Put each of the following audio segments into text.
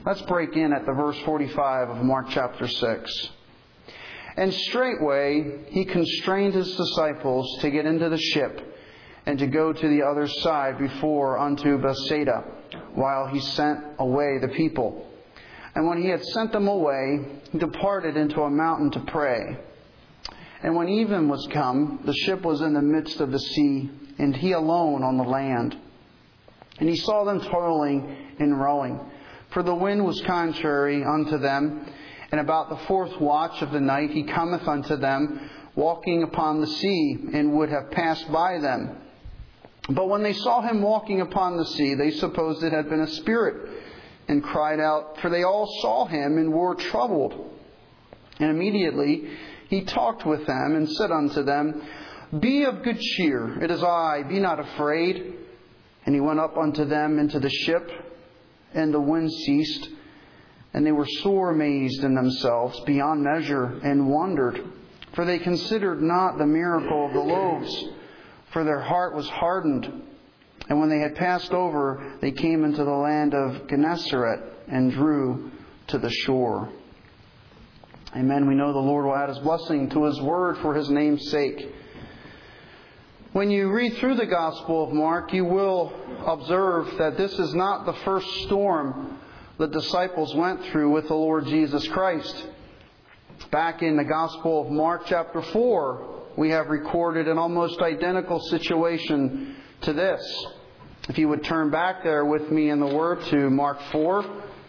Let's break in at the verse 45 of Mark chapter 6. And straightway he constrained his disciples to get into the ship and to go to the other side before unto Bethsaida, while he sent away the people. And when he had sent them away, he departed into a mountain to pray. And when even was come, the ship was in the midst of the sea, and he alone on the land. And he saw them toiling and rowing, for the wind was contrary unto them. And about the fourth watch of the night he cometh unto them, walking upon the sea, and would have passed by them. But when they saw him walking upon the sea, they supposed it had been a spirit, and cried out, for they all saw him and were troubled. And immediately he talked with them, and said unto them, Be of good cheer, it is I, be not afraid. And he went up unto them into the ship, and the wind ceased. And they were sore amazed in themselves beyond measure, and wondered. For they considered not the miracle of the loaves, for their heart was hardened. And when they had passed over, they came into the land of Gennesaret, and drew to the shore. Amen. We know the Lord will add His blessing to His word for His name's sake. When you read through the Gospel of Mark, you will observe that this is not the first storm the disciples went through with the Lord Jesus Christ. Back in the Gospel of Mark chapter 4, we have recorded an almost identical situation to this. If you would turn back there with me in the Word to Mark 4.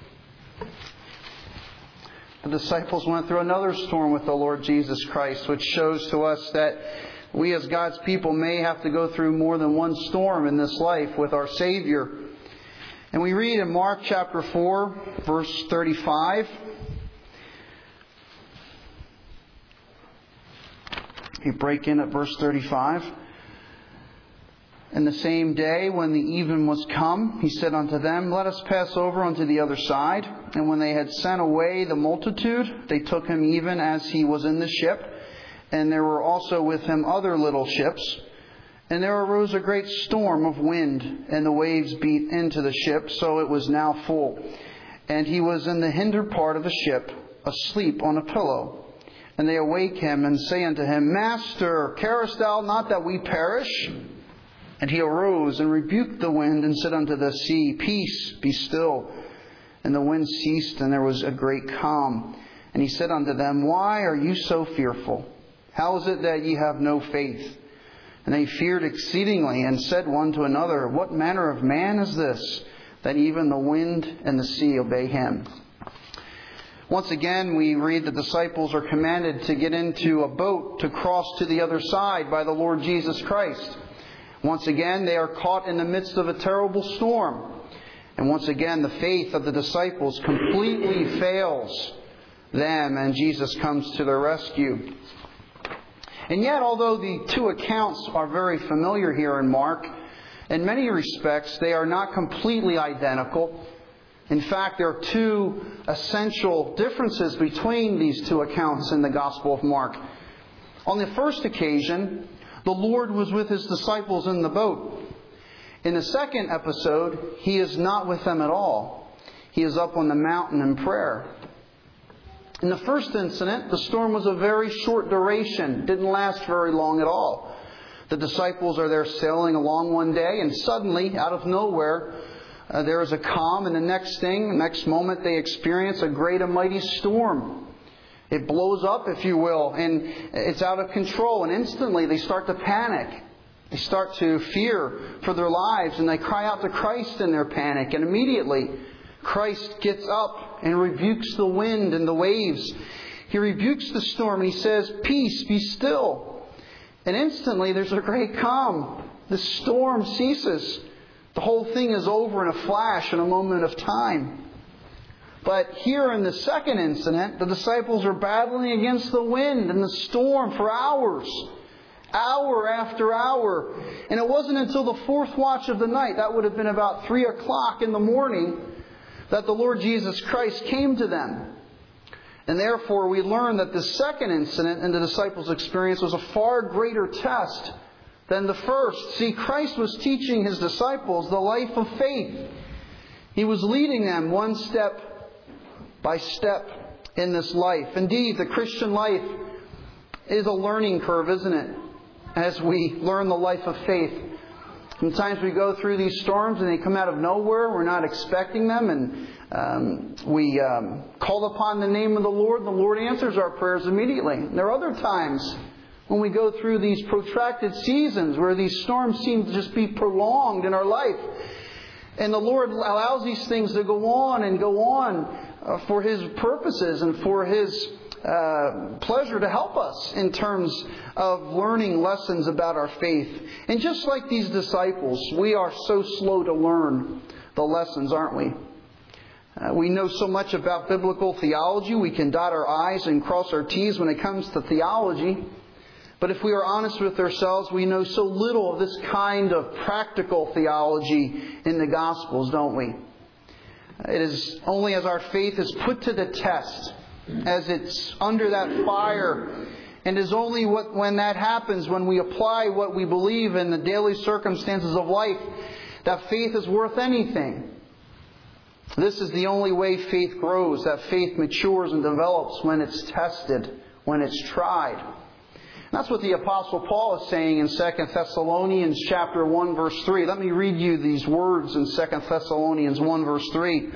The disciples went through another storm with the Lord Jesus Christ, which shows to us that we as God's people may have to go through more than one storm in this life with our Savior. And we read in Mark chapter 4, verse 35. You break in at verse 35. And the same day, when the even was come, he said unto them, Let us pass over unto the other side. And when they had sent away the multitude, they took him even as he was in the ship. And there were also with him other little ships. And there arose a great storm of wind, and the waves beat into the ship, so it was now full. And he was in the hinder part of the ship, asleep on a pillow. And they awake him, and say unto him, Master, carest thou not that we perish? And he arose, and rebuked the wind, and said unto the sea, Peace, be still. And the wind ceased, and there was a great calm. And he said unto them, Why are you so fearful? How is it that ye have no faith? And they feared exceedingly, and said one to another, What manner of man is this, that even the wind and the sea obey him? Once again, we read the disciples are commanded to get into a boat to cross to the other side by the Lord Jesus Christ. Once again, they are caught in the midst of a terrible storm. And once again, the faith of the disciples completely fails them, and Jesus comes to their rescue. And yet, although the two accounts are very familiar here in Mark, in many respects they are not completely identical. In fact, there are two essential differences between these two accounts in the Gospel of Mark. On the first occasion, the Lord was with His disciples in the boat. In the second episode, He is not with them at all. He is up on the mountain in prayer. In the first incident, the storm was a very short duration. It didn't last very long at all. The disciples are there sailing along one day, and suddenly, out of nowhere, there is a calm, and the next moment, they experience a great and mighty storm. It blows up, if you will, and it's out of control, and instantly they start to panic. They start to fear for their lives, and they cry out to Christ in their panic, and immediately Christ gets up and rebukes the wind and the waves. He rebukes the storm and He says, Peace, be still. And instantly there's a great calm. The storm ceases. The whole thing is over in a flash, in a moment of time. But here in the second incident, the disciples are battling against the wind and the storm for hours. Hour after hour. And it wasn't until the fourth watch of the night, that would have been about 3 o'clock in the morning, that the Lord Jesus Christ came to them. And therefore we learn that the second incident in the disciples' experience was a far greater test than the first. See, Christ was teaching His disciples the life of faith. He was leading them one step by step in this life. Indeed, the Christian life is a learning curve, isn't it? As we learn the life of faith. Sometimes we go through these storms and they come out of nowhere. We're not expecting them. And we call upon the name of the Lord. And the Lord answers our prayers immediately. And there are other times when we go through these protracted seasons where these storms seem to just be prolonged in our life. And the Lord allows these things to go on and go on for His purposes and for His pleasure to help us in terms of learning lessons about our faith. And just like these disciples, we are so slow to learn the lessons, aren't we? We know so much about biblical theology. We can dot our I's and cross our T's when it comes to theology. But if we are honest with ourselves, we know so little of this kind of practical theology in the Gospels, don't we? It is only as our faith is put to the test, as it's under that fire, and is only when that happens, when we apply what we believe in the daily circumstances of life, that faith is worth anything. This is the only way faith grows, that faith matures and develops when it's tested, when it's tried. That's what the Apostle Paul is saying in 2 Thessalonians chapter 1 verse 3. Let me read you these words in 2 Thessalonians 1 verse 3.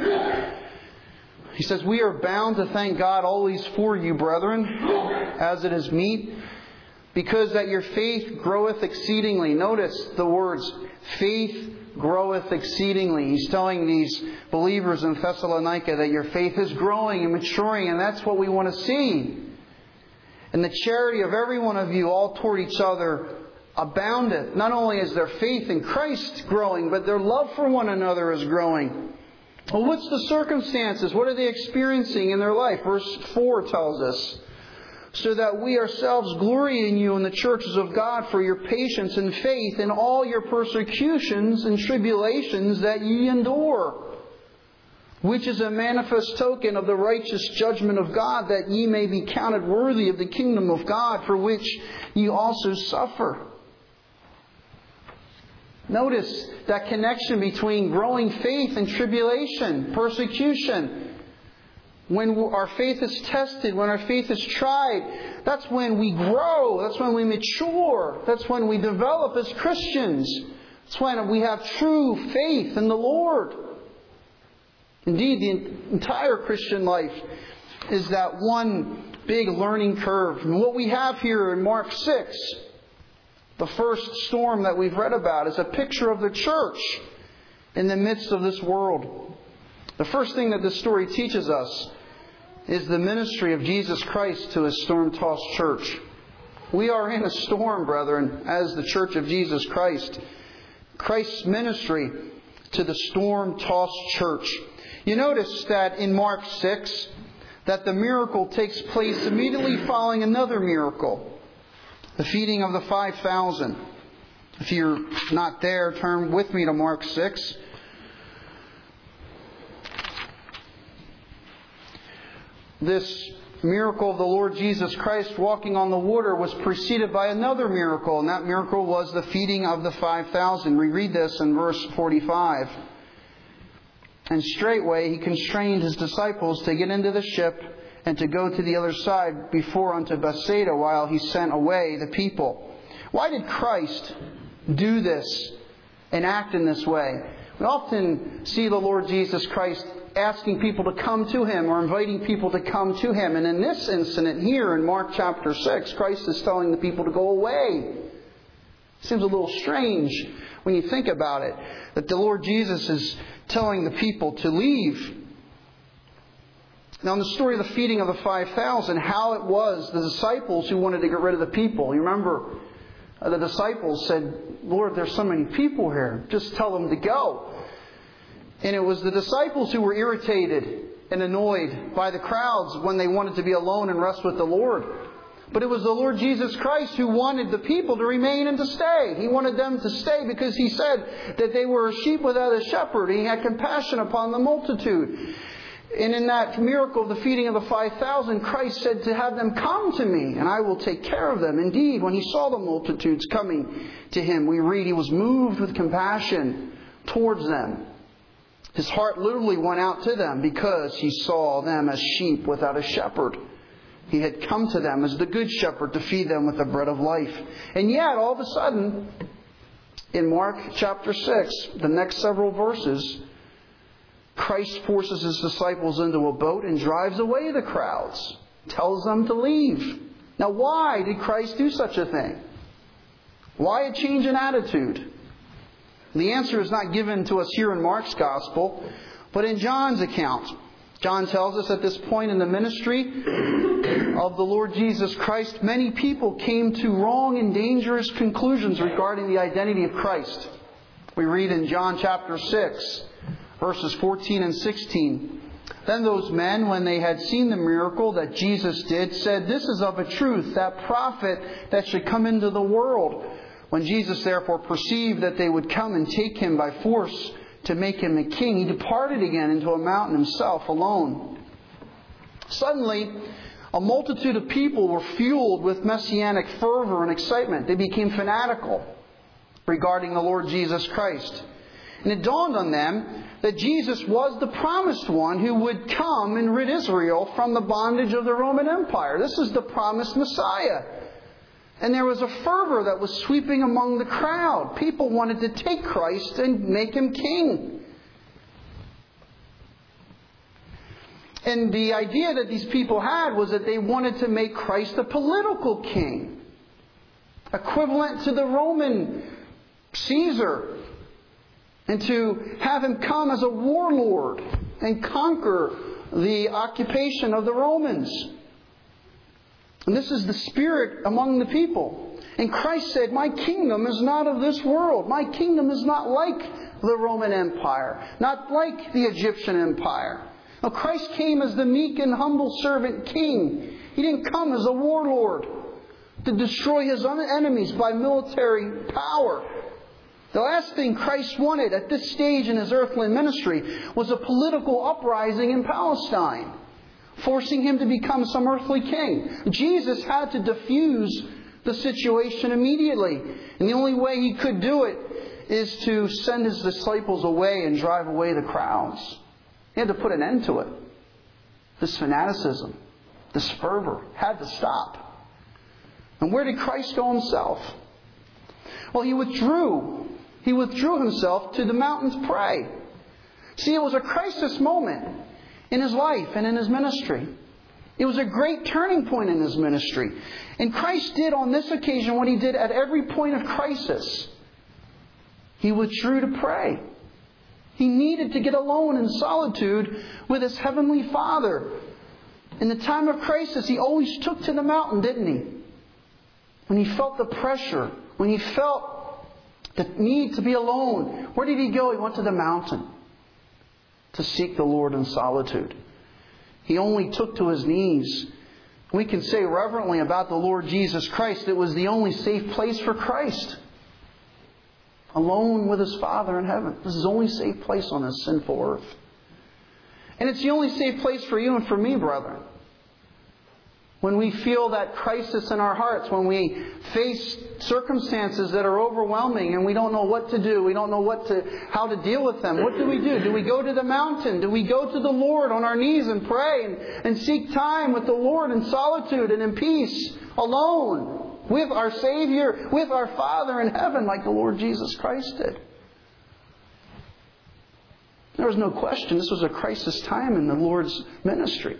He says, "We are bound to thank God always for you, brethren, as it is meet, because that your faith groweth exceedingly." Notice the words, faith groweth exceedingly. He's telling these believers in Thessalonica that your faith is growing and maturing, and that's what we want to see. And the charity of every one of you all toward each other aboundeth. Not only is their faith in Christ growing, but their love for one another is growing. Well, what's the circumstances? What are they experiencing in their life? Verse 4 tells us, "So that we ourselves glory in you in the churches of God for your patience and faith in all your persecutions and tribulations that ye endure, which is a manifest token of the righteous judgment of God, that ye may be counted worthy of the kingdom of God, for which ye also suffer." Notice that connection between growing faith and tribulation, persecution. When our faith is tested, when our faith is tried, that's when we grow. That's when we mature. That's when we develop as Christians. That's when we have true faith in the Lord. Indeed, the entire Christian life is that one big learning curve. And what we have here in Mark 6, the first storm that we've read about, is a picture of the church in the midst of this world. The first thing that this story teaches us is the ministry of Jesus Christ to His storm-tossed church. We are in a storm, brethren, as the church of Jesus Christ. Christ's ministry to the storm-tossed church. You notice that in Mark 6, that the miracle takes place immediately following another miracle. The feeding of the 5,000. If you're not there, turn with me to Mark 6. This miracle of the Lord Jesus Christ walking on the water was preceded by another miracle, and that miracle was the feeding of the 5,000. We read this in verse 45. "And straightway He constrained His disciples to get into the ship and to go to the other side before unto Bethsaida, while He sent away the people." Why did Christ do this and act in this way? We often see the Lord Jesus Christ asking people to come to Him or inviting people to come to Him. And in this incident here in Mark chapter 6, Christ is telling the people to go away. Seems a little strange when you think about it, that the Lord Jesus is telling the people to leave. Now, in the story of the feeding of the 5,000, how it was the disciples who wanted to get rid of the people. You remember, the disciples said, "Lord, there's so many people here. Just tell them to go." And it was the disciples who were irritated and annoyed by the crowds when they wanted to be alone and rest with the Lord. But it was the Lord Jesus Christ who wanted the people to remain and to stay. He wanted them to stay because He said that they were a sheep without a shepherd. He had compassion upon the multitude. And in that miracle of the feeding of the 5,000, Christ said to have them come to me, and I will take care of them. Indeed, when He saw the multitudes coming to Him, we read He was moved with compassion towards them. His heart literally went out to them because He saw them as sheep without a shepherd. He had come to them as the good shepherd to feed them with the bread of life. And yet, all of a sudden, in Mark chapter 6, the next several verses, Christ forces His disciples into a boat and drives away the crowds. Tells them to leave. Now, why did Christ do such a thing? Why a change in attitude? The answer is not given to us here in Mark's Gospel, but in John's account. John tells us at this point in the ministry of the Lord Jesus Christ, many people came to wrong and dangerous conclusions regarding the identity of Christ. We read in John chapter 6, verses 14 and 16. Then those men, when they had seen the miracle that Jesus did, said, "This is of a truth that prophet that should come into the world." When Jesus therefore perceived that they would come and take Him by force to make Him a king, He departed again into a mountain Himself alone. Suddenly, a multitude of people were fueled with messianic fervor and excitement. They became fanatical regarding the Lord Jesus Christ. And it dawned on them that Jesus was the promised one who would come and rid Israel from the bondage of the Roman Empire. This is the promised Messiah. And there was a fervor that was sweeping among the crowd. People wanted to take Christ and make Him king. And the idea that these people had was that they wanted to make Christ a political king, equivalent to the Roman Caesar, and to have Him come as a warlord and conquer the occupation of the Romans. And this is the spirit among the people. And Christ said, "My kingdom is not of this world. My kingdom is not like the Roman Empire, not like the Egyptian Empire." Now, Christ came as the meek and humble servant king. He didn't come as a warlord to destroy His own enemies by military power. The last thing Christ wanted at this stage in His earthly ministry was a political uprising in Palestine, forcing Him to become some earthly king. Jesus had to diffuse the situation immediately. And the only way He could do it is to send His disciples away and drive away the crowds. He had to put an end to it. This fanaticism, this fervor had to stop. And where did Christ go Himself? Well, He withdrew Himself to the mountain to pray. See, it was a crisis moment in His life and in His ministry. It was a great turning point in His ministry. And Christ did on this occasion what He did at every point of crisis. He withdrew to pray. He needed to get alone in solitude with His Heavenly Father. In the time of crisis, He always took to the mountain, didn't He? When He felt the pressure, when He felt the need to be alone, where did He go? He went to the mountain to seek the Lord in solitude. He only took to His knees. We can say reverently about the Lord Jesus Christ, it was the only safe place for Christ. Alone with His Father in heaven. This is the only safe place on this sinful earth. And it's the only safe place for you and for me, brethren. When we feel that crisis in our hearts, when we face circumstances that are overwhelming and we don't know what to do, we don't know how to deal with them, what do? Do we go to the mountain? Do we go to the Lord on our knees and pray and seek time with the Lord in solitude and in peace, alone, with our Savior, with our Father in heaven, like the Lord Jesus Christ did? There was no question this was a crisis time in the Lord's ministry.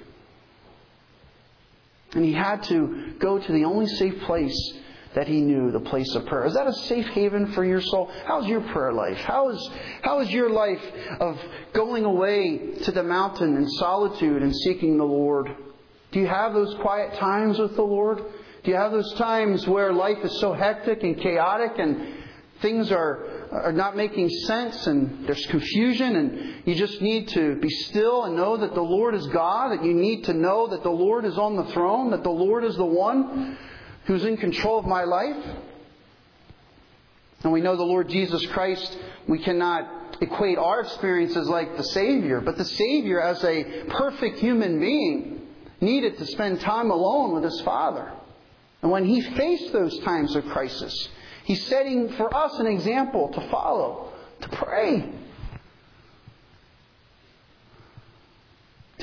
And He had to go to the only safe place that He knew, the place of prayer. Is that a safe haven for your soul? How's your prayer life? How is your life of going away to the mountain in solitude and seeking the Lord? Do you have those quiet times with the Lord? Do you have those times where life is so hectic and chaotic and things are not making sense and there's confusion and you just need to be still and know that the Lord is God, that you need to know that the Lord is on the throne, that the Lord is the one who's in control of my life? And we know the Lord Jesus Christ, we cannot equate our experiences like the Savior, but the Savior as a perfect human being needed to spend time alone with His Father. And when He faced those times of crisis, He's setting for us an example to follow, to pray.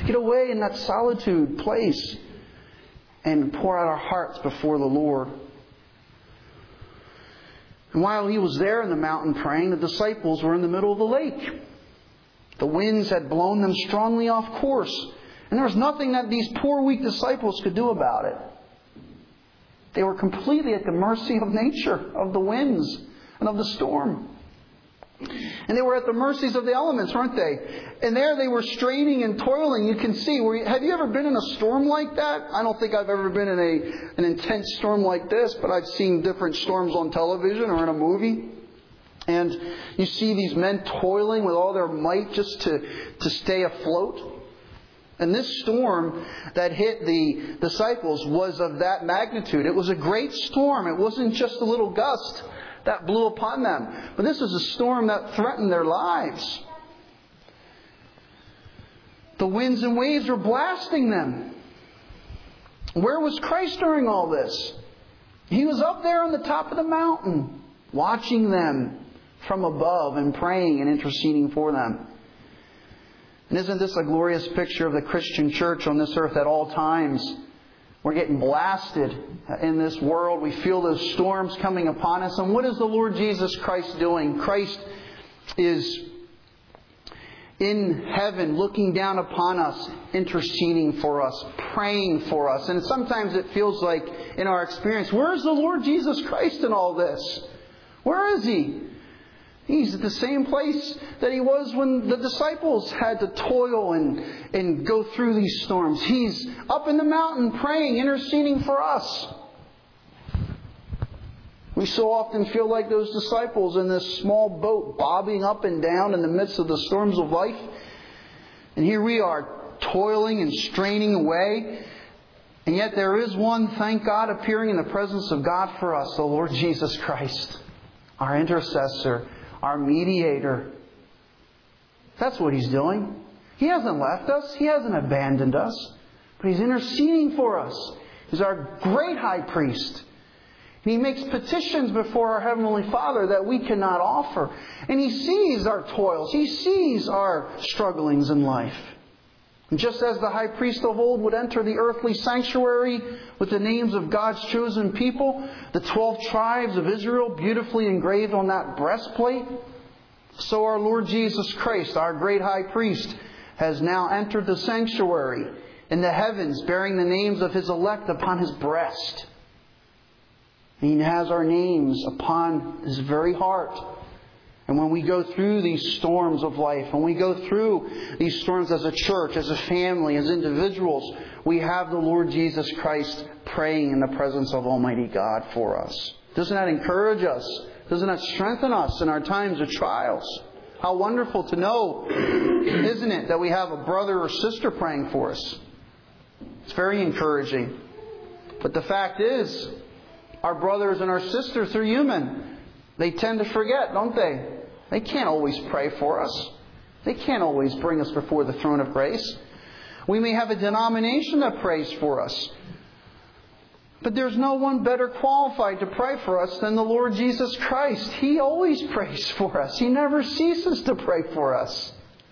get away in that solitude place and pour out our hearts before the Lord. And while He was there in the mountain praying, the disciples were in the middle of the lake. The winds had blown them strongly off course. And there was nothing that these poor, weak disciples could do about it. They were completely at the mercy of nature, of the winds, and of the storm. And they were at the mercies of the elements, weren't they? And there they were straining and toiling. You can see. Have you ever been in a storm like that? I don't think I've ever been in an intense storm like this, but I've seen different storms on television or in a movie. And you see these men toiling with all their might just to stay afloat. And this storm that hit the disciples was of that magnitude. It was a great storm. It wasn't just a little gust that blew upon them. But this was a storm that threatened their lives. The winds and waves were blasting them. Where was Christ during all this? He was up there on the top of the mountain, watching them from above and praying and interceding for them. And isn't this a glorious picture of the Christian church on this earth at all times? We're getting blasted in this world. We feel those storms coming upon us. And what is the Lord Jesus Christ doing? Christ is in heaven looking down upon us, interceding for us, praying for us. And sometimes it feels like in our experience, where's the Lord Jesus Christ in all this? Where is He? He's at the same place that He was when the disciples had to toil and go through these storms. He's up in the mountain praying, interceding for us. We so often feel like those disciples in this small boat bobbing up and down in the midst of the storms of life. And here we are toiling and straining away. And yet there is one, thank God, appearing in the presence of God for us, the Lord Jesus Christ, our intercessor, our mediator. That's what He's doing. He hasn't left us. He hasn't abandoned us. But He's interceding for us. He's our great high priest. And He makes petitions before our Heavenly Father that we cannot offer. And He sees our toils. He sees our strugglings in life. And just as the high priest of old would enter the earthly sanctuary with the names of God's chosen people, the 12 tribes of Israel beautifully engraved on that breastplate, so our Lord Jesus Christ, our great high priest, has now entered the sanctuary in the heavens, bearing the names of His elect upon His breast. He has our names upon His very heart. And when we go through these storms of life, when we go through these storms as a church, as a family, as individuals, we have the Lord Jesus Christ praying in the presence of Almighty God for us. Doesn't that encourage us? Doesn't that strengthen us in our times of trials? How wonderful to know, isn't it, that we have a brother or sister praying for us? It's very encouraging. But the fact is, our brothers and our sisters are human. They tend to forget, don't they? They can't always pray for us. They can't always bring us before the throne of grace. We may have a denomination that prays for us. But there's no one better qualified to pray for us than the Lord Jesus Christ. He always prays for us. He never ceases to pray for us.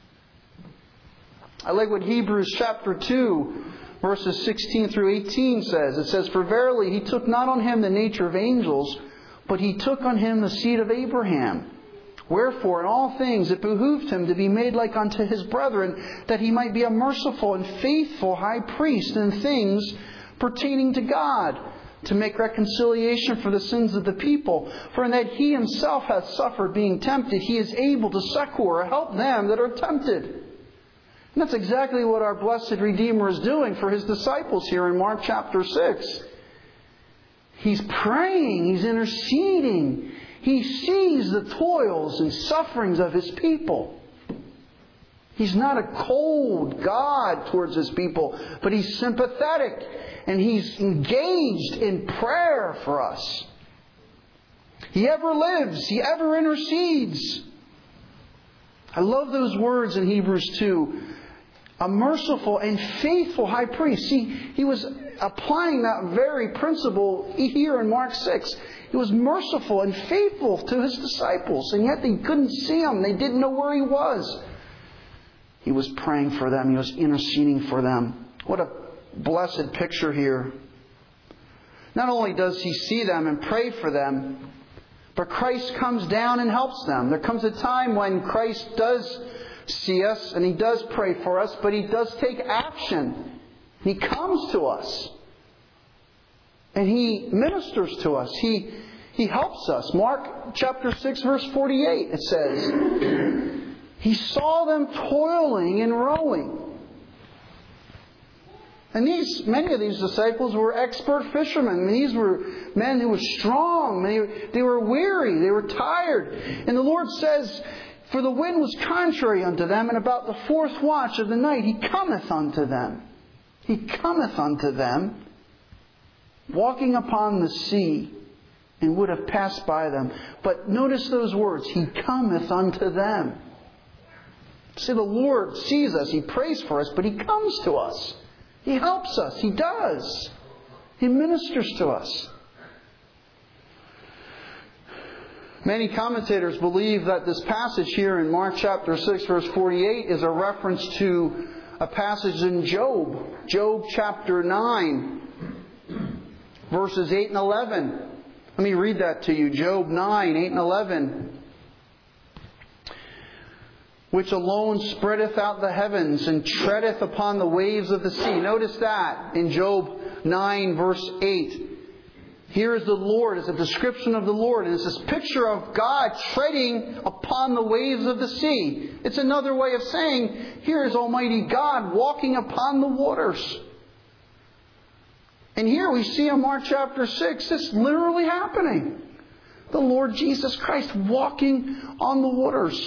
I like what Hebrews chapter 2, verses 16 through 18 says. It says, "For verily He took not on Him the nature of angels, but He took on Him the seed of Abraham. Wherefore in all things it behooved Him to be made like unto His brethren, that He might be a merciful and faithful high priest in things pertaining to God, to make reconciliation for the sins of the people. For in that He Himself hath suffered being tempted, He is able to succor or help them that are tempted." And that's exactly what our blessed Redeemer is doing for His disciples here in Mark chapter 6. He's praying, He's interceding. He sees the toils and sufferings of His people. He's not a cold God towards His people, but He's sympathetic and He's engaged in prayer for us. He ever lives. He ever intercedes. I love those words in Hebrews 2. A merciful and faithful high priest. See, he was applying that very principle here in Mark 6. He was merciful and faithful to His disciples, and yet they couldn't see Him. They didn't know where He was. He was praying for them. He was interceding for them. What a blessed picture here. Not only does He see them and pray for them, but Christ comes down and helps them. There comes a time when Christ does see us and He does pray for us, but He does take action. He comes to us. And He ministers to us. He helps us. Mark chapter 6 verse 48, it says, He saw them toiling and rowing. And many of these disciples were expert fishermen. These were men who were strong. They were weary. They were tired. And the Lord says, for the wind was contrary unto them, and about the fourth watch of the night He cometh unto them. He cometh unto them, walking upon the sea, and would have passed by them. But notice those words, He cometh unto them. See, the Lord sees us. He prays for us, but He comes to us. He helps us. He does. He ministers to us. Many commentators believe that this passage here in Mark chapter 6 verse 48 is a reference to a passage in Job. Job chapter 9 verses 8 and 11. Let me read that to you. Job 9, 8 and 11. Which alone spreadeth out the heavens and treadeth upon the waves of the sea. Notice that in Job 9 verse 8. Here is the Lord, is a description of the Lord. And it's this picture of God treading upon the waves of the sea. It's another way of saying, here is Almighty God walking upon the waters. And here we see in Mark chapter 6, this literally happening. The Lord Jesus Christ walking on the waters.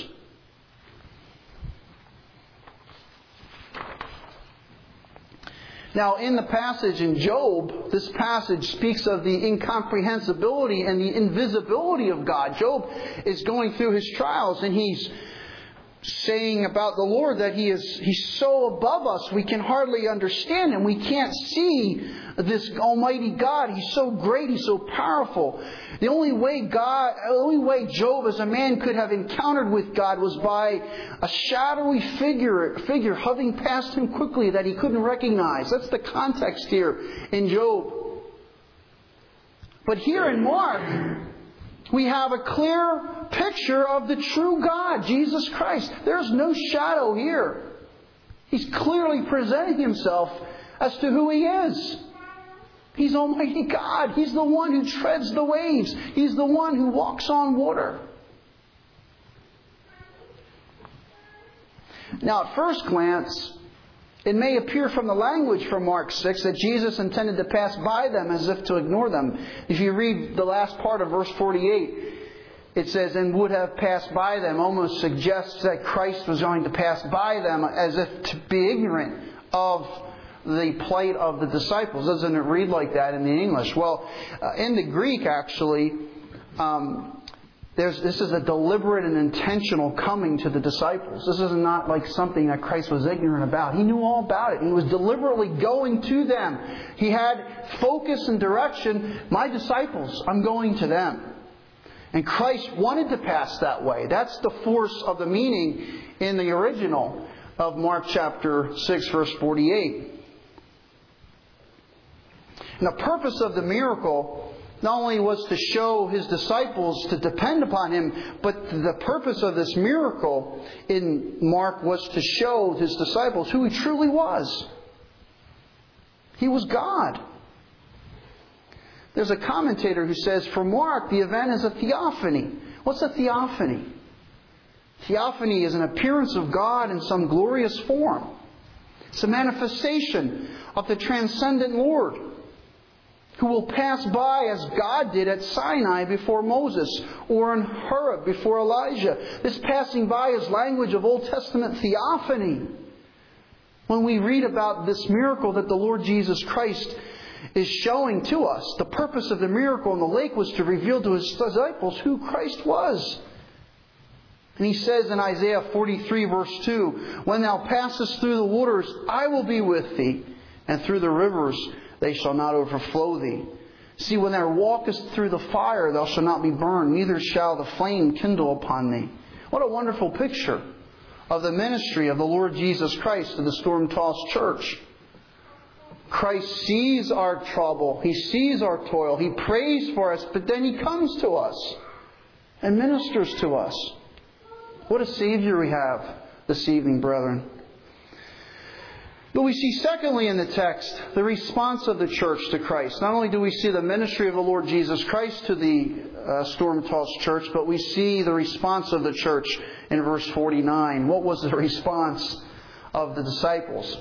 Now, in the passage in Job, this passage speaks of the incomprehensibility and the invisibility of God. Job is going through his trials and he's saying about the Lord that He's so above us we can hardly understand Him. We can't see this Almighty God. He's so great. He's so powerful. The only way Job as a man could have encountered with God was by a shadowy figure hovering past him quickly that he couldn't recognize. That's the context here in Job. But here in Mark, we have a clear picture of the true God, Jesus Christ. There's no shadow here. He's clearly presenting Himself as to who He is. He's Almighty God. He's the one who treads the waves. He's the one who walks on water. Now, at first glance, it may appear from the language from Mark 6 that Jesus intended to pass by them as if to ignore them. If you read the last part of verse 48, it says, and would have passed by them, almost suggests that Christ was going to pass by them as if to be ignorant of the plight of the disciples. Doesn't it read like that in the English? Well, in the Greek, actually, this is a deliberate and intentional coming to the disciples. This is not like something that Christ was ignorant about. He knew all about it. He was deliberately going to them. He had focus and direction. My disciples, I'm going to them. And Christ wanted to pass that way. That's the force of the meaning in the original of Mark chapter 6 verse 48. And the purpose of the miracle not only was to show His disciples to depend upon Him, but the purpose of this miracle in Mark was to show His disciples who He truly was. He was God. There's a commentator who says, for Mark, the event is a theophany. What's a theophany? Theophany is an appearance of God in some glorious form. It's a manifestation of the transcendent Lord, who will pass by as God did at Sinai before Moses, or in Horeb before Elijah. This passing by is language of Old Testament theophany. When we read about this miracle that the Lord Jesus Christ is showing to us, the purpose of the miracle in the lake was to reveal to His disciples who Christ was. And He says in Isaiah 43 verse 2, when thou passest through the waters, I will be with thee, and through the rivers, they shall not overflow thee. See, when thou walkest through the fire, thou shalt not be burned, neither shall the flame kindle upon thee. What a wonderful picture of the ministry of the Lord Jesus Christ to the storm-tossed church. Christ sees our trouble. He sees our toil. He prays for us, but then He comes to us and ministers to us. What a Savior we have this evening, brethren. But we see secondly in the text the response of the church to Christ. Not only do we see the ministry of the Lord Jesus Christ to the storm-tossed church, but we see the response of the church in verse 49. What was the response of the disciples?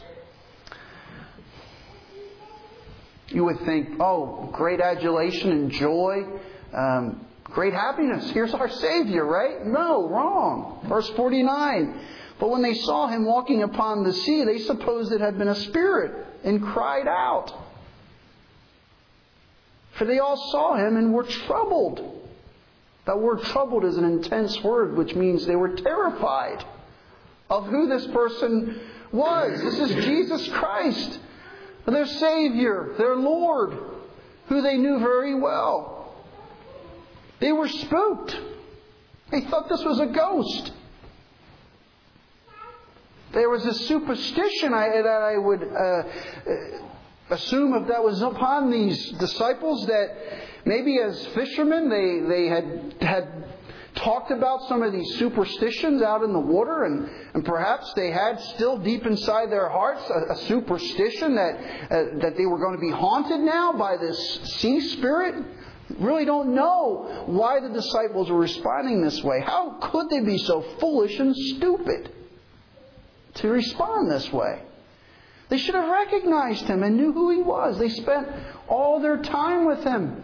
You would think, oh, great adulation and joy, great happiness. Here's our Savior, right? No, wrong. Verse 49. But when they saw Him walking upon the sea, they supposed it had been a spirit and cried out. For they all saw Him and were troubled. That word troubled is an intense word, which means they were terrified of who this person was. This is Jesus Christ, their Savior, their Lord, who they knew very well. They were spooked. They thought this was a ghost. There was a superstition that I would assume if that was upon these disciples, that maybe as fishermen they had talked about some of these superstitions out in the water, and perhaps they had still deep inside their hearts a superstition that they were going to be haunted now by this sea spirit. Really don't know why the disciples were responding this way. How could they be so foolish and stupid to respond this way? They should have recognized Him and knew who He was. They spent all their time with Him.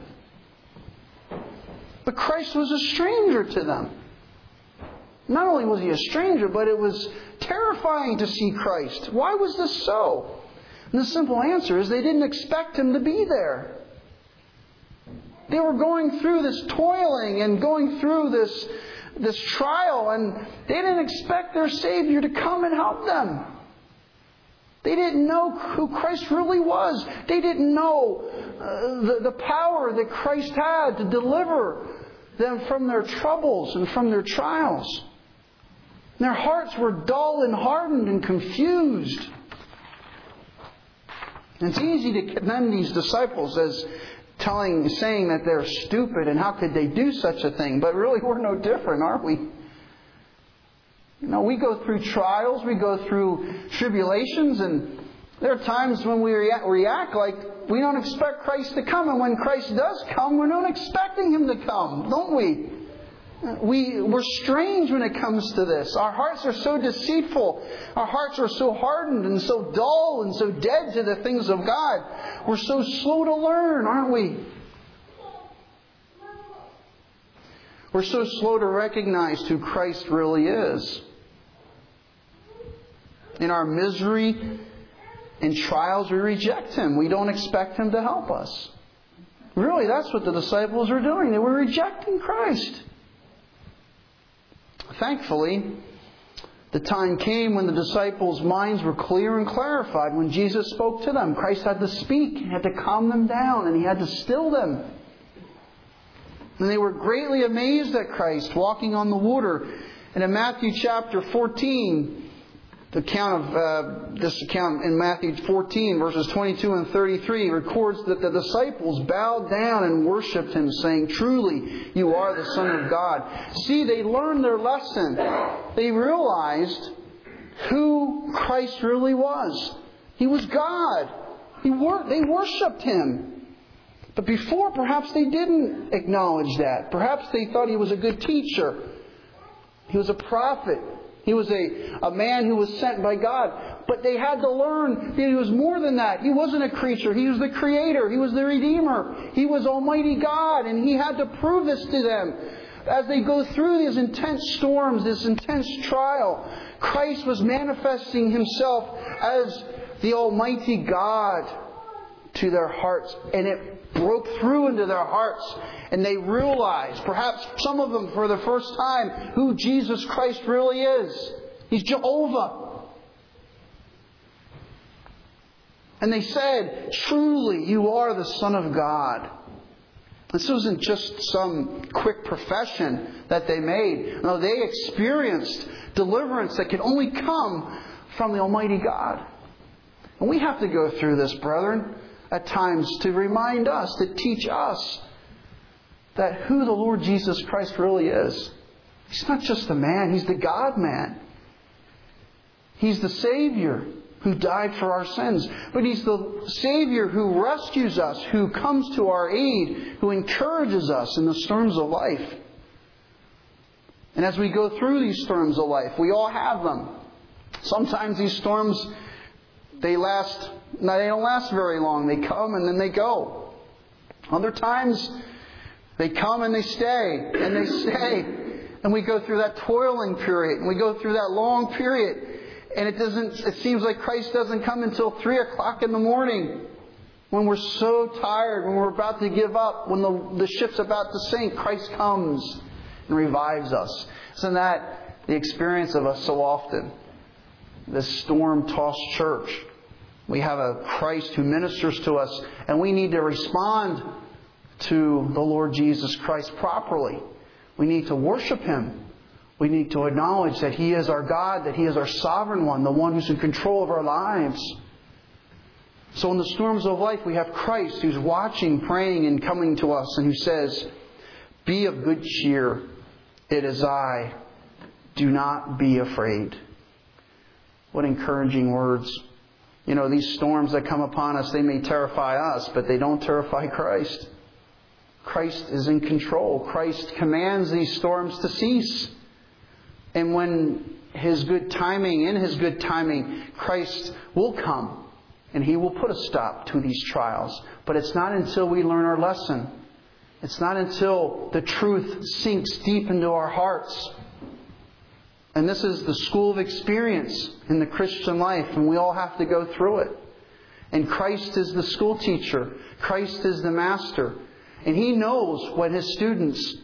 But Christ was a stranger to them. Not only was He a stranger, but it was terrifying to see Christ. Why was this so? And the simple answer is they didn't expect Him to be there. They were going through this toiling and going through this trial, and they didn't expect their Savior to come and help them. They didn't know who Christ really was. They didn't know the power that Christ had to deliver them from their troubles and from their trials. And their hearts were dull and hardened and confused. And it's easy to condemn these disciples as saying that they're stupid and how could they do such a thing. But really, we're no different, aren't we? We go through trials, we go through tribulations, and there are times when we react like we don't expect Christ to come. And when Christ does come, we're not expecting Him to come, don't we? We're strange when it comes to this. Our hearts are so deceitful. Our hearts are so hardened and so dull and so dead to the things of God. We're so slow to learn, aren't we? We're so slow to recognize who Christ really is. In our misery and trials, we reject Him. We don't expect Him to help us. Really, that's what the disciples were doing. They were rejecting Christ. Thankfully, the time came when the disciples' minds were clear and clarified. When Jesus spoke to them, Christ had to speak. He had to calm them down, and He had to still them. And they were greatly amazed at Christ walking on the water. And in Matthew chapter 14, this account in Matthew 14, verses 22 and 33, records that the disciples bowed down and worshipped Him, saying, "Truly, You are the Son of God." See, they learned their lesson. They realized who Christ really was. He was God. They worshipped Him. But before, perhaps they didn't acknowledge that. Perhaps they thought He was a good teacher. He was a prophet. He was a man who was sent by God. But they had to learn that He was more than that. He wasn't a creature. He was the Creator. He was the Redeemer. He was Almighty God. And He had to prove this to them. As they go through these intense storms, this intense trial, Christ was manifesting Himself as the Almighty God to their hearts. And it broke through into their hearts. And they realized, perhaps some of them for the first time, who Jesus Christ really is. He's Jehovah. And they said, "Truly, You are the Son of God." This wasn't just some quick profession that they made. No, they experienced deliverance that could only come from the Almighty God. And we have to go through this, brethren, at times to remind us, to teach us that who the Lord Jesus Christ really is. He's not just a man, He's the God-man. He's the Savior who died for our sins. But He's the Savior who rescues us, who comes to our aid, who encourages us in the storms of life. And as we go through these storms of life, we all have them. Sometimes these storms, they don't last very long. They come and then they go. Other times, they come and they stay, and they stay. And we go through that toiling period, and we go through that long period. And it seems like Christ doesn't come until 3 o'clock in the morning. When we're so tired, when we're about to give up, when the ship's about to sink, Christ comes and revives us. Isn't that the experience of us so often? This storm-tossed church. We have a Christ who ministers to us, and we need to respond to the Lord Jesus Christ properly. We need to worship Him. We need to acknowledge that He is our God, that He is our sovereign one, the one who's in control of our lives. So in the storms of life, we have Christ who's watching, praying, and coming to us, and who says, "Be of good cheer. It is I. Do not be afraid." What encouraging words. You know, these storms that come upon us, they may terrify us, but they don't terrify Christ. Christ is in control. Christ commands these storms to cease. And when in His good timing, Christ will come and He will put a stop to these trials. But it's not until we learn our lesson. It's not until the truth sinks deep into our hearts. And this is the school of experience in the Christian life, and we all have to go through it. And Christ is the school teacher. Christ is the master. And He knows when His students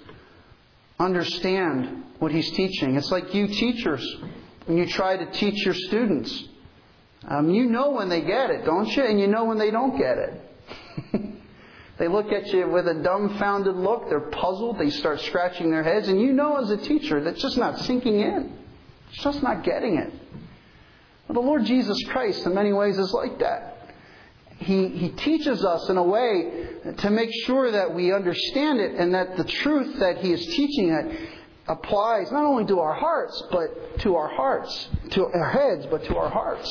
understand what He's teaching. It's like you teachers, when you try to teach your students. You know when they get it, don't you? And you know when they don't get it. They look at you with a dumbfounded look. They're puzzled. They start scratching their heads. And you know as a teacher that's just not sinking in. It's just not getting it. Well, the Lord Jesus Christ in many ways is like that. He teaches us in a way to make sure that we understand it, and that the truth that He is teaching it applies not only to our hearts, but to our hearts, to our heads, but to our hearts.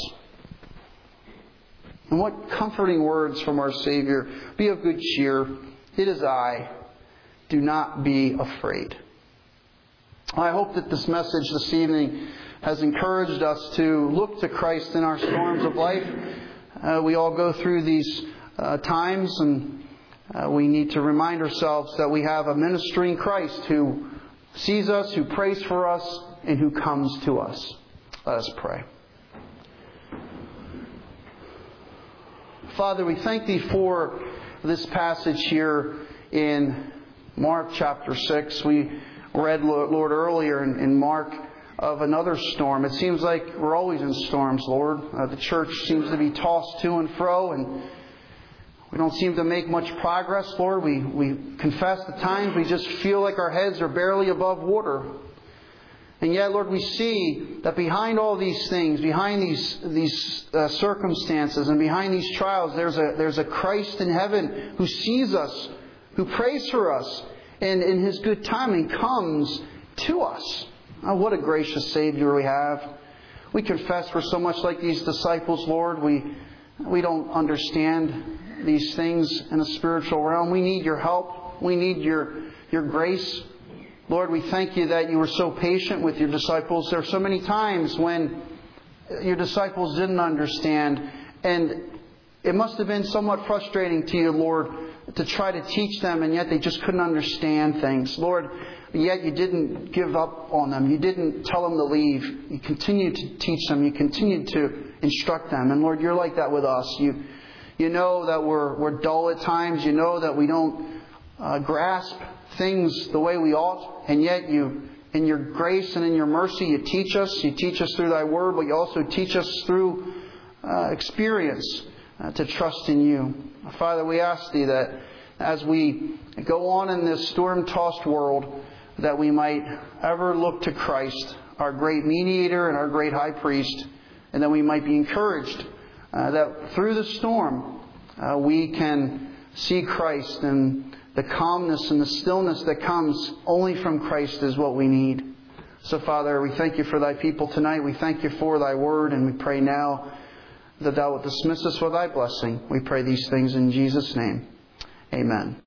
And what comforting words from our Savior. Be of good cheer. It is I. Do not be afraid. I hope that this message this evening has encouraged us to look to Christ in our storms of life. We all go through these times, and we need to remind ourselves that we have a ministering Christ who sees us, who prays for us, and who comes to us. Let us pray. Father, we thank Thee for this passage here in Mark chapter 6. We read, Lord, earlier in Mark of another storm. It seems like we're always in storms, Lord. The church seems to be tossed to and fro, and we don't seem to make much progress, Lord. We confess at times we just feel like our heads are barely above water. And yet, Lord, we see that behind all these things, behind these circumstances, and behind these trials, there's a Christ in heaven who sees us, who prays for us, and in His good timing comes to us. Oh, what a gracious Savior we have. We confess we're so much like these disciples, Lord. We don't understand these things in the spiritual realm. We need Your help. We need Your grace. Lord, we thank You that You were so patient with Your disciples. There are so many times when Your disciples didn't understand, and it must have been somewhat frustrating to You, Lord, to try to teach them, and yet they just couldn't understand things. Lord, yet You didn't give up on them. You didn't tell them to leave. You continued to teach them. You continued to instruct them. And Lord, You're like that with us. You know that we're dull at times. You know that we don't grasp things the way we ought. And yet You, in Your grace and in Your mercy, You teach us. You teach us through Thy Word, but You also teach us through experience to trust in You. Father, we ask Thee that as we go on in this storm-tossed world, that we might ever look to Christ, our great mediator and our great high priest, and that we might be encouraged that through the storm we can see Christ, and the calmness and the stillness that comes only from Christ is what we need. So, Father, we thank you for thy people tonight. We thank you for thy word, and we pray now that thou wilt dismiss us with thy blessing. We pray these things in Jesus' name. Amen.